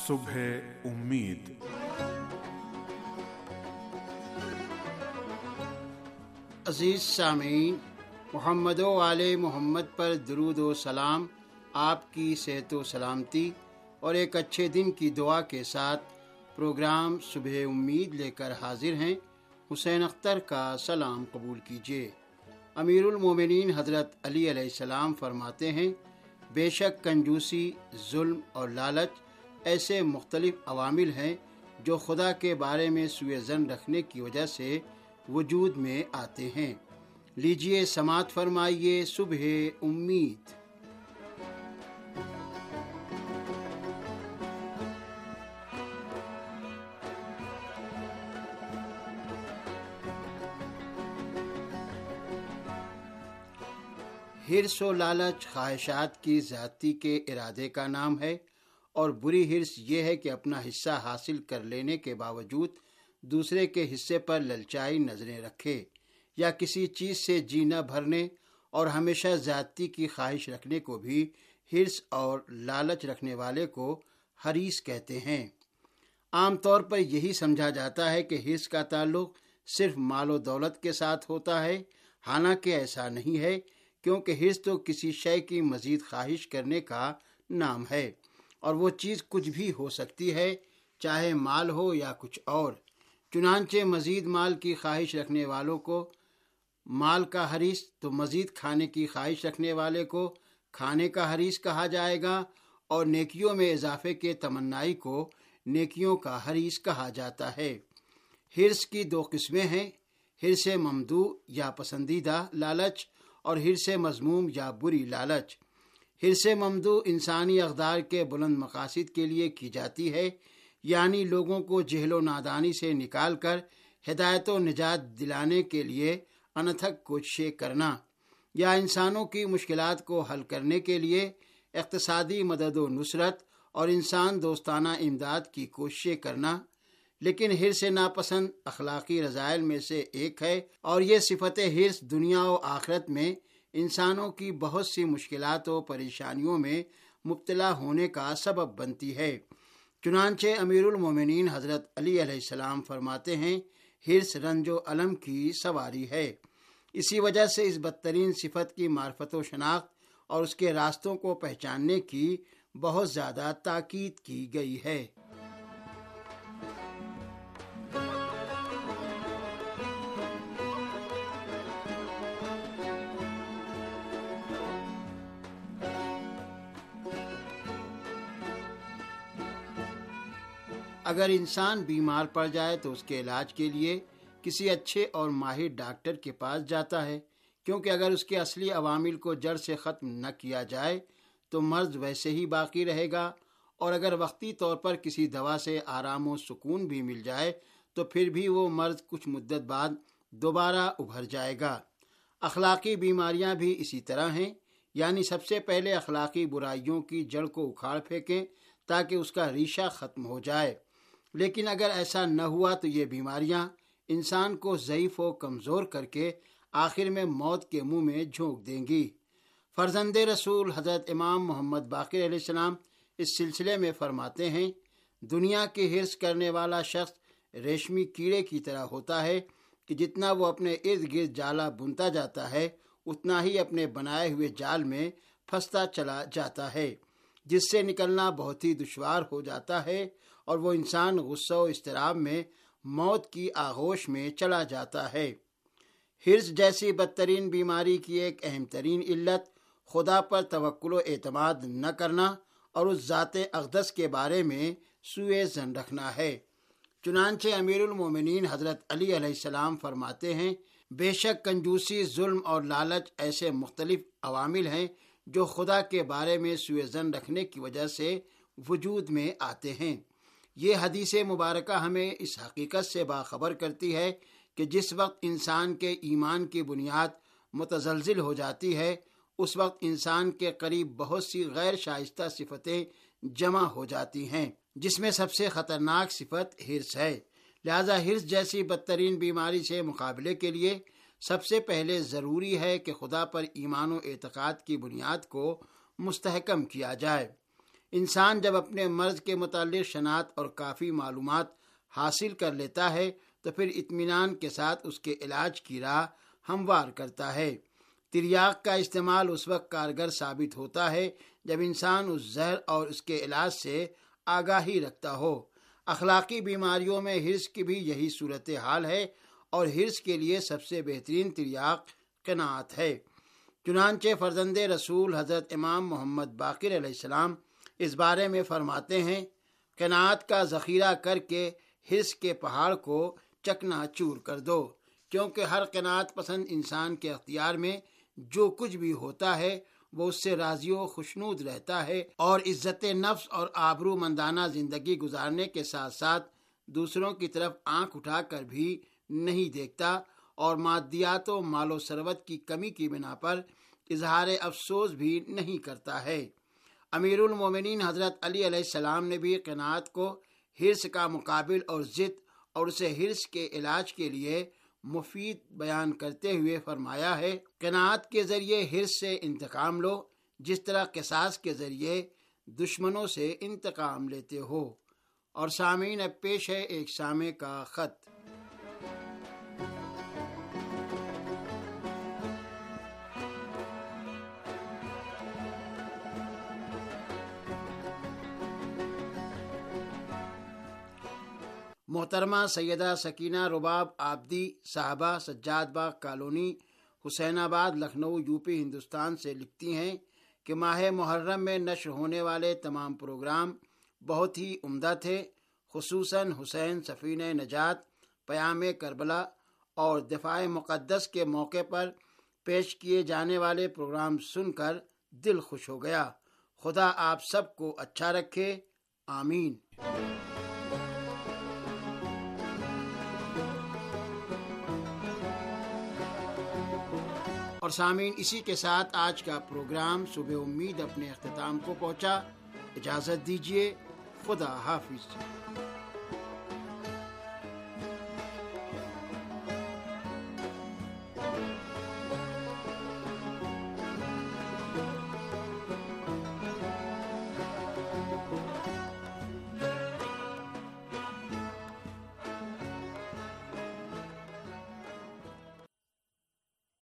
صبح امید۔ عزیز سامعین، محمد و آل محمد پر درود و سلام، آپ کی صحت و سلامتی اور ایک اچھے دن کی دعا کے ساتھ پروگرام صبح امید لے کر حاضر ہیں۔ حسین اختر کا سلام قبول کیجیے۔ امیر المومنین حضرت علی علیہ السلام فرماتے ہیں، بے شک کنجوسی، ظلم اور لالچ ایسے مختلف عوامل ہیں جو خدا کے بارے میں سوء ظن رکھنے کی وجہ سے وجود میں آتے ہیں۔ لیجیے سماعت فرمائیے صبح امید۔ حرص و لالچ خواہشات کی زیادتی کے ارادے کا نام ہے، اور بری حرص یہ ہے کہ اپنا حصہ حاصل کر لینے کے باوجود دوسرے کے حصے پر للچائی نظریں رکھے، یا کسی چیز سے جی نہ بھرنے اور ہمیشہ زیادتی کی خواہش رکھنے کو بھی حرص اور لالچ رکھنے والے کو حریص کہتے ہیں۔ عام طور پر یہی سمجھا جاتا ہے کہ حرص کا تعلق صرف مال و دولت کے ساتھ ہوتا ہے، حالانکہ ایسا نہیں ہے، کیونکہ حرص تو کسی شے کی مزید خواہش کرنے کا نام ہے، اور وہ چیز کچھ بھی ہو سکتی ہے، چاہے مال ہو یا کچھ اور۔ چنانچہ مزید مال کی خواہش رکھنے والوں کو مال کا حریص، تو مزید کھانے کی خواہش رکھنے والے کو کھانے کا حریص کہا جائے گا، اور نیکیوں میں اضافے کے تمنائی کو نیکیوں کا حریص کہا جاتا ہے۔ حرص کی دو قسمیں ہیں، حرص ممدوح یا پسندیدہ لالچ، اور حرص مذموم یا بری لالچ۔ حرص ممدوح انسانی اقدار کے بلند مقاصد کے لیے کی جاتی ہے، یعنی لوگوں کو جہل و نادانی سے نکال کر ہدایت و نجات دلانے کے لیے انتھک کوششیں کرنا، یا انسانوں کی مشکلات کو حل کرنے کے لیے اقتصادی مدد و نصرت اور انسان دوستانہ امداد کی کوششیں کرنا۔ لیکن حرص ناپسند اخلاقی رذائل میں سے ایک ہے، اور یہ صفت حرص دنیا و آخرت میں انسانوں کی بہت سی مشکلات و پریشانیوں میں مبتلا ہونے کا سبب بنتی ہے۔ چنانچہ امیر المومنین حضرت علی علیہ السلام فرماتے ہیں، حرص رنج و الم کی سواری ہے۔ اسی وجہ سے اس بدترین صفت کی معرفت و شناخت اور اس کے راستوں کو پہچاننے کی بہت زیادہ تاکید کی گئی ہے۔ اگر انسان بیمار پڑ جائے تو اس کے علاج کے لیے کسی اچھے اور ماہر ڈاکٹر کے پاس جاتا ہے، کیونکہ اگر اس کے اصلی عوامل کو جڑ سے ختم نہ کیا جائے تو مرض ویسے ہی باقی رہے گا، اور اگر وقتی طور پر کسی دوا سے آرام و سکون بھی مل جائے تو پھر بھی وہ مرض کچھ مدت بعد دوبارہ ابھر جائے گا۔ اخلاقی بیماریاں بھی اسی طرح ہیں، یعنی سب سے پہلے اخلاقی برائیوں کی جڑ کو اکھاڑ پھینکیں تاکہ اس کا ریشہ ختم ہو جائے۔ لیکن اگر ایسا نہ ہوا تو یہ بیماریاں انسان کو ضعیف و کمزور کر کے آخر میں موت کے منہ میں جھونک دیں گی۔ فرزند رسول حضرت امام محمد باقر علیہ السلام اس سلسلے میں فرماتے ہیں، دنیا کی حرص کرنے والا شخص ریشمی کیڑے کی طرح ہوتا ہے کہ جتنا وہ اپنے ارد گرد جالا بنتا جاتا ہے اتنا ہی اپنے بنائے ہوئے جال میں پھنستا چلا جاتا ہے، جس سے نکلنا بہت ہی دشوار ہو جاتا ہے، اور وہ انسان غصہ و اضطراب میں موت کی آغوش میں چلا جاتا ہے۔ حرص جیسی بدترین بیماری کی ایک اہم ترین علت خدا پر توکل و اعتماد نہ کرنا اور اس ذات اقدس کے بارے میں سوء ظن رکھنا ہے۔ چنانچہ امیر المومنین حضرت علی علیہ السلام فرماتے ہیں، بے شک کنجوسی، ظلم اور لالچ ایسے مختلف عوامل ہیں جو خدا کے بارے میں سوء ظن رکھنے کی وجہ سے وجود میں آتے ہیں۔ یہ حدیث مبارکہ ہمیں اس حقیقت سے باخبر کرتی ہے کہ جس وقت انسان کے ایمان کی بنیاد متزلزل ہو جاتی ہے، اس وقت انسان کے قریب بہت سی غیر شائستہ صفتیں جمع ہو جاتی ہیں، جس میں سب سے خطرناک صفت حرص ہے۔ لہذا حرص جیسی بدترین بیماری سے مقابلے کے لیے سب سے پہلے ضروری ہے کہ خدا پر ایمان و اعتقاد کی بنیاد کو مستحکم کیا جائے۔ انسان جب اپنے مرض کے متعلق شناخت اور کافی معلومات حاصل کر لیتا ہے تو پھر اطمینان کے ساتھ اس کے علاج کی راہ ہموار کرتا ہے۔ تریاق کا استعمال اس وقت کارگر ثابت ہوتا ہے جب انسان اس زہر اور اس کے علاج سے آگاہی رکھتا ہو۔ اخلاقی بیماریوں میں حرص کی بھی یہی صورتحال ہے، اور حرص کے لیے سب سے بہترین تریاق قناعت ہے۔ چنانچہ فرزند رسول حضرت امام محمد باقر علیہ السلام اس بارے میں فرماتے ہیں، قناعت کا ذخیرہ کر کے حرص کے پہاڑ کو چکنا چور کر دو، کیونکہ ہر قناعت پسند انسان کے اختیار میں جو کچھ بھی ہوتا ہے وہ اس سے راضی و خوشنود رہتا ہے، اور عزت نفس اور آبرو مندانہ زندگی گزارنے کے ساتھ ساتھ دوسروں کی طرف آنکھ اٹھا کر بھی نہیں دیکھتا، اور مادیات و مال و ثروت کی کمی کی بنا پر اظہار افسوس بھی نہیں کرتا ہے۔ امیر المومنین حضرت علی علیہ السلام نے بھی قناعت کو حرص کا مقابل اور ضد اور اسے حرص کے علاج کے لیے مفید بیان کرتے ہوئے فرمایا ہے، قناعت کے ذریعے حرص سے انتقام لو جس طرح قصاص کے ذریعے دشمنوں سے انتقام لیتے ہو۔ اور سامعین، اب پیش ہے ایک سامع کا خط۔ محترمہ سیدہ سکینہ رباب آبدی صاحبہ، سجاد باغ کالونی، حسین آباد، لکھنؤ، یو پی، ہندوستان سے لکھتی ہیں کہ ماہ محرم میں نشر ہونے والے تمام پروگرام بہت ہی عمدہ تھے، خصوصاً حسین سفینہ نجات، پیام کربلا اور دفاع مقدس کے موقع پر پیش کیے جانے والے پروگرام سن کر دل خوش ہو گیا۔ خدا آپ سب کو اچھا رکھے، آمین۔ اور سامعین، اسی کے ساتھ آج کا پروگرام صبح امید اپنے اختتام کو پہنچا۔ اجازت دیجیے، خدا حافظ۔